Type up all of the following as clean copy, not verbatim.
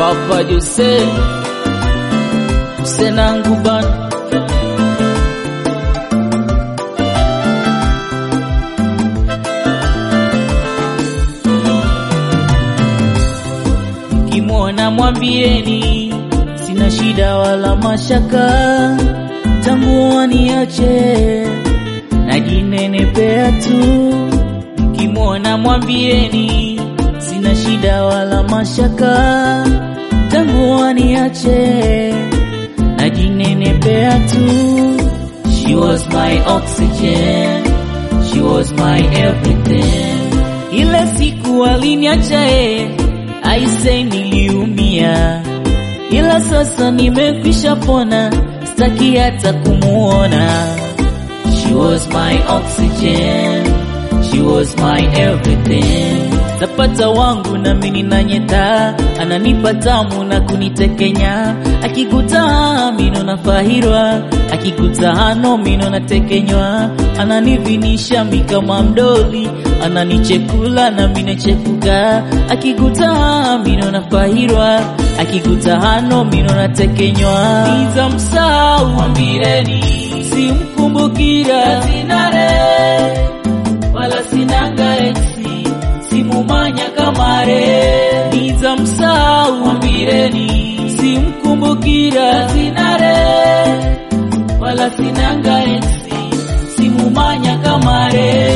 Papa Jose Usenangu bana. Mkimwona mwambieni sina shida wala mashaka, tangu waniache najinenepea tu. Mkimwona mwambieni sina shida wala mashaka, tangu waniache najinenepea tu. She was my oxygen, she was my everything. Ile siku aliniacha I say niliumia, ila sasa nimekwisha pona, sitaki hata kumuona. She was my oxygen, she was my everything. Zapata wangu na mimi nanyeta, ananipa tamu na kunitekenya. Akikuta mino nafahirwa, akikuta hano mino natekenywa. Ananivinisha mi kama mdoli, ananichekula na mimi nachekuka. Akikuta mino nafahirwa, akikuta hano mino natekenywa. Nizamsahau mwambireni, simkumbukira sinare wala sinanga exi, simumanya kamare. Nizamsahau mwambireni, simkumbukira sinare wala sinanga exi, simumanya kamare.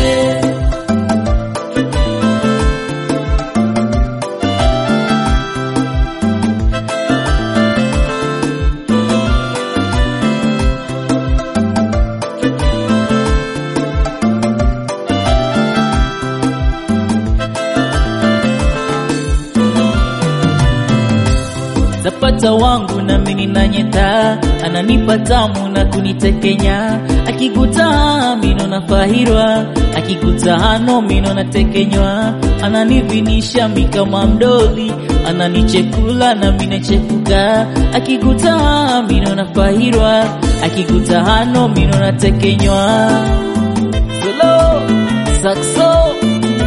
Zapata wangu na mimi nanyeta, ananipa tamu na kunitekenya. Akikuta mino nafahirwa, akikuta hano mino natekenywa. Ananivinisha mi kama mdoli, ananichekula na mimi nachekuka. Akikuta mino nafahirwa, akikuta hano mino natekenywa. Solo saxo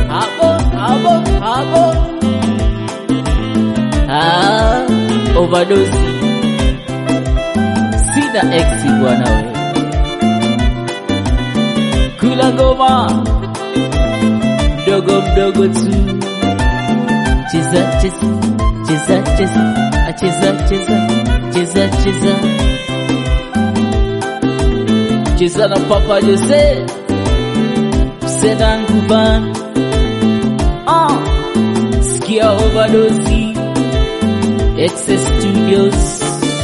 abo overdose sina exi bwana we. Kula ngoma mdogo mdogo tu, cheza cheza cheza cheza acheza cheza cheza cheza cheza na Papa Jose Usenangu bana. Sikia overdose Excess Studios.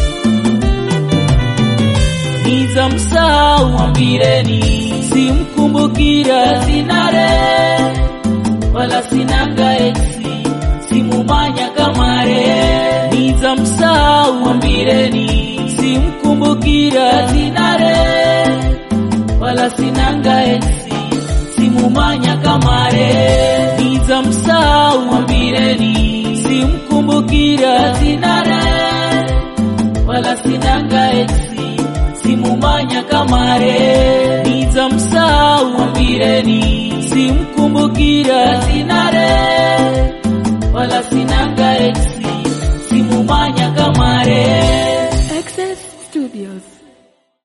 Nizamsahau mwambireni, simkumbukira sinare wala sinanga exi, simumanya kamare. Nizamsahau mwambireni, simkumbukira sinare wala sinanga exi, simumanya kamare. Nizamsahau mwambireni, simkumbukira sinare wala sinanga exi, simumanya kamare. Nizamsahau mwambireni, simkumbukira sinare wala sinanga exi, simumanya kamare.